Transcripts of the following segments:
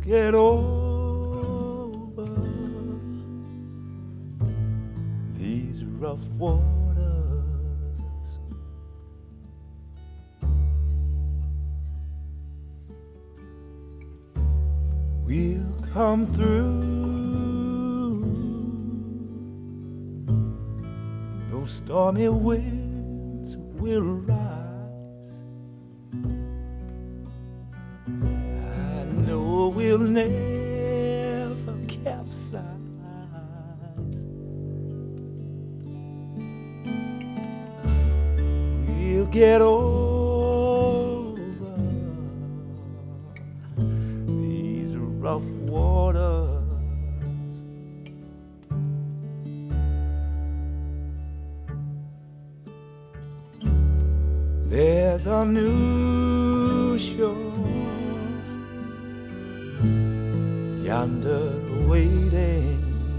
get over these rough waters. We'll come through. Those stormy winds will rise. I know we'll never capsize. We'll get over these rough waters. There's a new shore yonder waiting.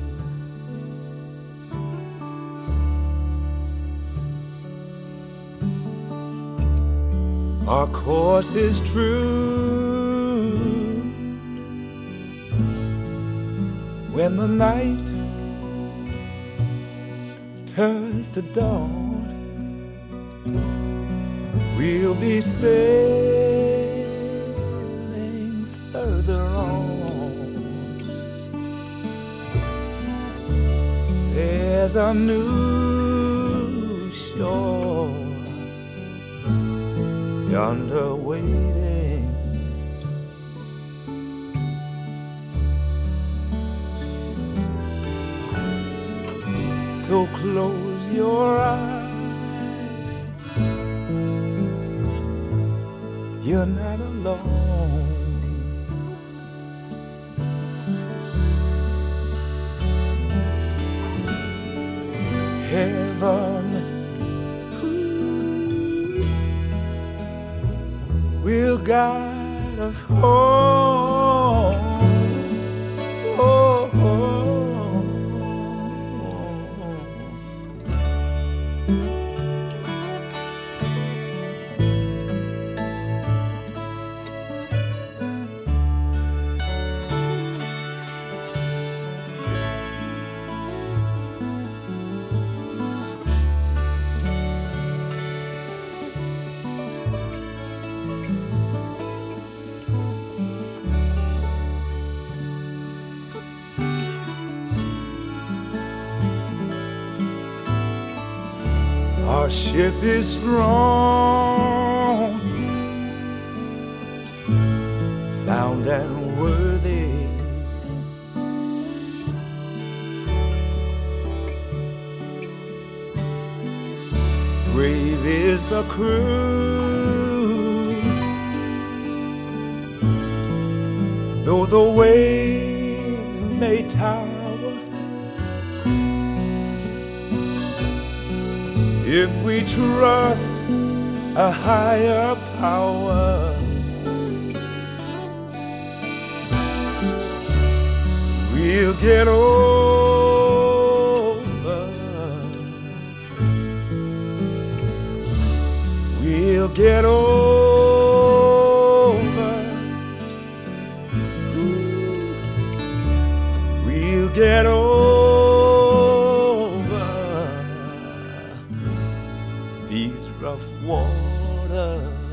Our course is true. When the night turns to dawn, we'll be sailing further on. There's a new shore yonder waiting. So close your eyes, you're not alone. Heaven will guide us home. Oh, oh. Our ship is strong, sound and worthy. Brave is the crew, though the waves may tower. If we trust a higher power, we'll get over. We'll get over. We'll get over these rough waters.